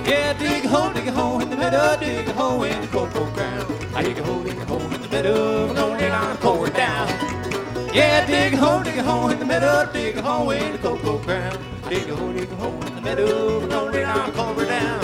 Yeah, dig a hole in the meadow, dig a hole in the cocoa ground. I dig a hole in the meadow, we're gonna lay down and pour it down. Yeah, dig a hole in the meadow, dig a hole in the cocoa ground. Dig a hole in the meadow, we're gonna lay down and pour it down.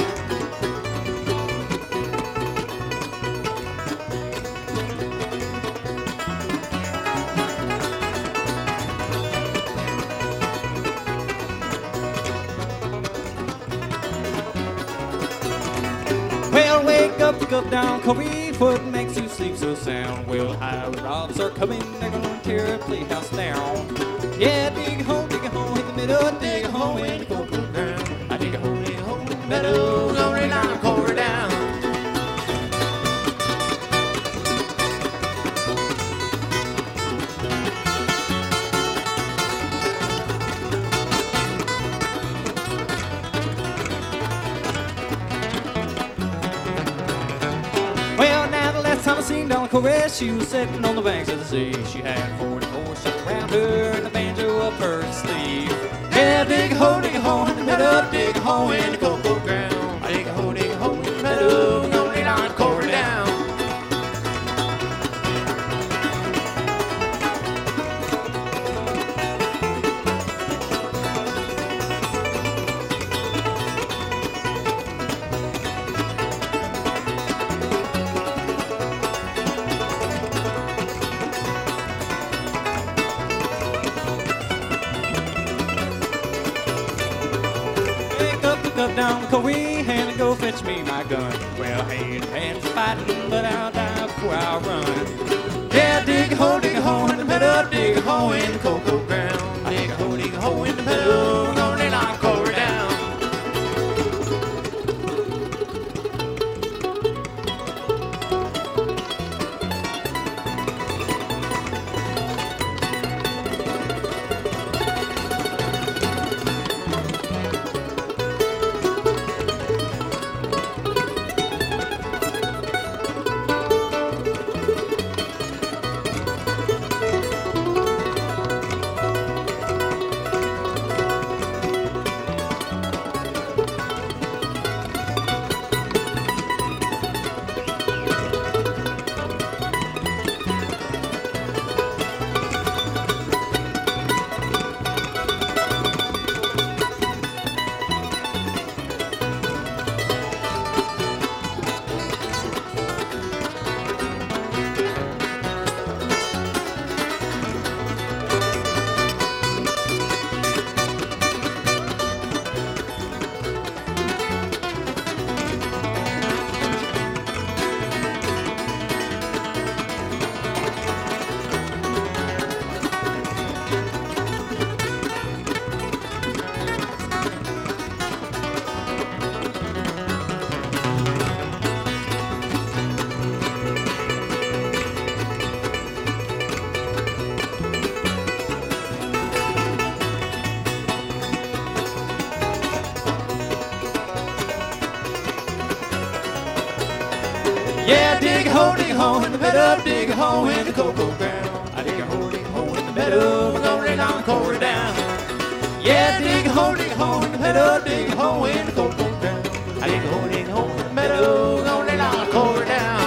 Well, wake up, pick up down, Corey, what makes you sleep so sound? Well, highway robs are coming, they're gonna tear a playhouse down. Yeah, dig a hole in the middle, dig a hole in the cocoa ground. I dig a hole in the middle, gonna lay down and pour it down. Time I seen Donna Correa, she was sitting on the banks of the sea. She had 44 stuck around her and a banjo up her sleeve. Yeah, dig a hole in the meadow, dig a hole in the cocoa ground. I dig a hole in the meadow, gonna lay down and pour it down. Down Corey and go fetch me my gun. Well, hands fighting, but I'll die before I run. Yeah, dig a hole in the meadow, dig a hole in the cocoa ground. Dig a hole in the meadow, gonna lay down and pour it down. Yeah, dig a hole in the meadow, dig a hole in the cocoa ground. I dig a hole in the meadow, we're gonna lay down and pour it down. Yeah, dig a hole in the meadow, dig a hole in the cocoa ground. I dig a hole in the meadow, we're gonna lay down and pour it down.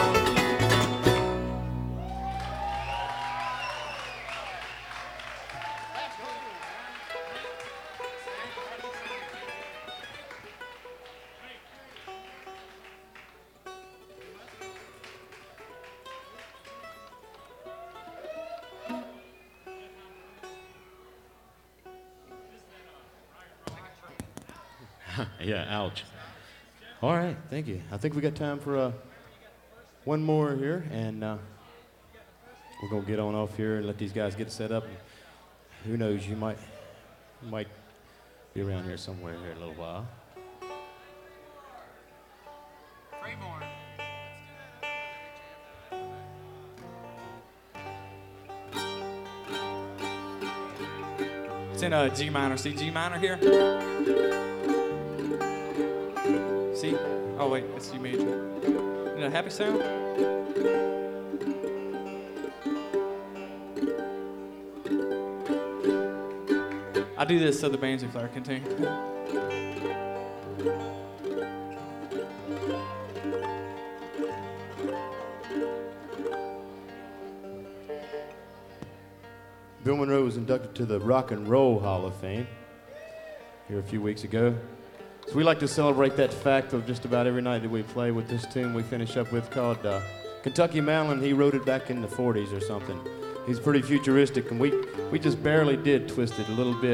Yeah, ouch. All right, thank you. I think we got time for one more here, and we're gonna get on off here and let these guys get set up. And who knows, you might be around here somewhere here in a little while. It's in a G minor. See G minor here? See? Oh wait, it's G major. Isn't it a happy sound? I do this so the banjo player can continue. Bill Monroe was inducted to the Rock and Roll Hall of Fame here a few weeks ago. So we like to celebrate that fact of just about every night that we play with this tune we finish up with called Kentucky Malin. He wrote it back in the 40s or something. He's pretty futuristic, and we just barely did twist it a little bit.